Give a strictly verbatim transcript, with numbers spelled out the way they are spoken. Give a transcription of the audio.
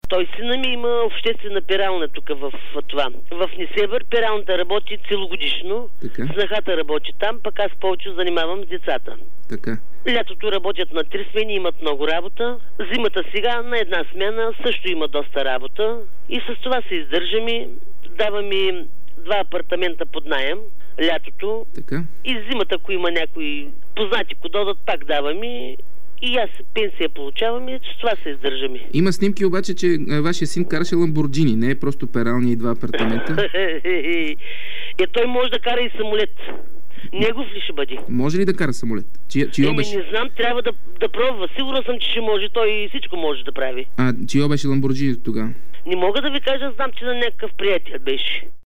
Той сина ми има обществена пералня тук в, в това. В Несебър пералната работи целогодишно. Така. Снахата работи там, пък аз повече занимавам с децата. Така. Лятото работят на три смени, имат много работа. Зимата сега на една смяна също има доста работа. И с това се издържаме. Давам ми два апартамента под наем лятото. Така. И зимата, ако има някои познати, ко додат, пак даваме. И аз пенсия получавам и с това се издържаме. Има снимки обаче, че вашия син караше Ламборджини, не е просто перални и два апартамента. Е, той може да кара и самолет. Негов ли ще бъде? Може ли да кара самолет? Чия, чио Еми, беше... не знам, трябва да, да пробва. Сигурно съм, че ще може. Той всичко може да прави. А, чио беше Ламборджини тогава? Не мога да ви кажа, знам, че на някакъв приятел беше.